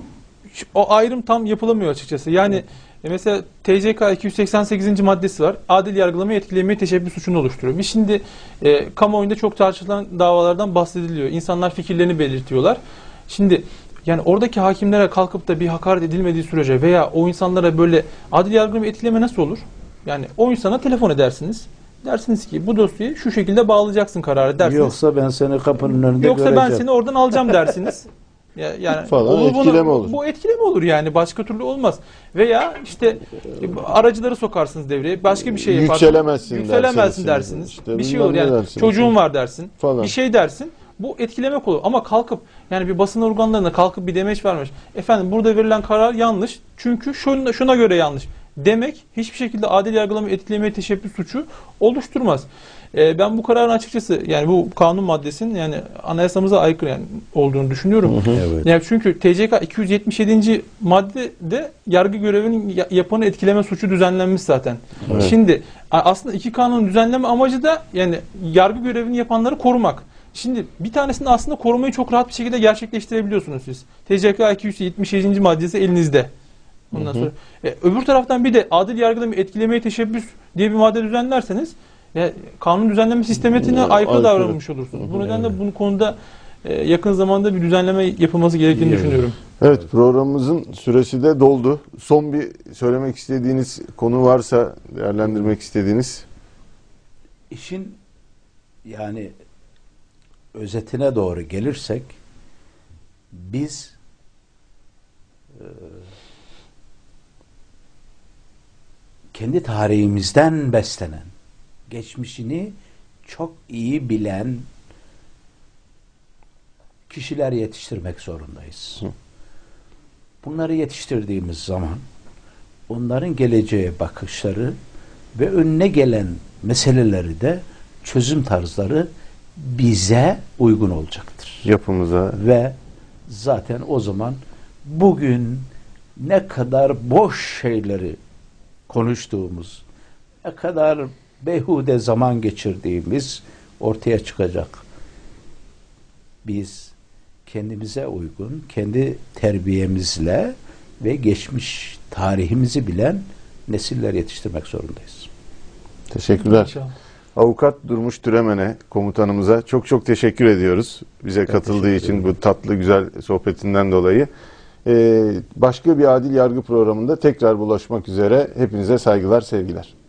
o ayrım tam yapılamıyor açıkçası. Yani e, mesela T C K iki yüz seksen sekizinci maddesi var. Adil yargılamayı etkilemeye teşebbüs suçunu oluşturuyor. Biz şimdi e, kamuoyunda çok tartışılan davalardan bahsediliyor. İnsanlar fikirlerini belirtiyorlar. Şimdi yani oradaki hakimlere kalkıp da bir hakaret edilmediği sürece veya o insanlara böyle adil yargılamayı etkileme nasıl olur? Yani o insana telefon edersiniz. Dersiniz ki bu dosyayı şu şekilde bağlayacaksın kararı dersiniz. Yoksa ben seni kapının önünde Yoksa göreceğim. ben seni oradan alacağım dersiniz. Ya- Yani Falan, olur bunu- etkileme olur. Bu etkileme olur yani başka türlü olmaz. Veya işte e, aracıları sokarsınız devreye. Başka bir şey yaparsınız. Yükselemezsin Yükselemezsin dersiniz. dersiniz. İşte bir şey bilmem olur ne yani. dersiniz. Çocuğun var dersin. Falan. Bir şey dersin. Bu etkilemek olur. Ama kalkıp yani bir basın organlarına kalkıp bir demeç vermiş. Efendim burada verilen karar yanlış. Çünkü şuna, şuna göre yanlış. Demek hiçbir şekilde adil yargılama etkilemeye teşebbüs suçu oluşturmaz. Ee, ben bu kararın açıkçası yani bu kanun maddesinin yani anayasamıza aykırı yani olduğunu düşünüyorum. Evet. Yani çünkü T C K iki yüz yetmiş yedinci maddede yargı görevinin ya- yapanı etkileme suçu düzenlenmiş zaten. Evet. Şimdi a- aslında iki kanunun düzenleme amacı da yani yargı görevini yapanları korumak. Şimdi bir tanesini aslında korumayı çok rahat bir şekilde gerçekleştirebiliyorsunuz siz. T C K iki yüz yetmiş yedinci maddesi elinizde. Ondan sonra e, öbür taraftan bir de adil yargılama etkilemeye teşebbüs diye bir madde düzenlerseniz e, kanun düzenleme sistematiğine Evet, aykırı aykırı. davranmış olursunuz. Bu nedenle bu konuda e, yakın zamanda bir düzenleme yapılması gerektiğini Evet. düşünüyorum. Evet, programımızın süresi de doldu. Son bir söylemek istediğiniz konu varsa değerlendirmek istediğiniz. İşin yani özetine doğru gelirsek biz e, kendi tarihimizden beslenen, geçmişini çok iyi bilen kişiler yetiştirmek zorundayız. Hı. Bunları yetiştirdiğimiz zaman onların geleceğe bakışları ve önüne gelen meseleleri de çözüm tarzları bize uygun olacaktır. Yapımıza. Ve zaten o zaman bugün ne kadar boş şeyleri konuştuğumuz, ne kadar beyhude zaman geçirdiğimiz ortaya çıkacak. Biz kendimize uygun, kendi terbiyemizle ve geçmiş tarihimizi bilen nesiller yetiştirmek zorundayız. Teşekkürler. İnşallah. Avukat Durmuş Türemen'e, komutanımıza çok çok teşekkür ediyoruz. Bize katıldığı teşekkür için ederim. bu tatlı güzel sohbetinden dolayı. Ee, başka bir adil yargı programında tekrar buluşmak üzere. Hepinize saygılar, sevgiler.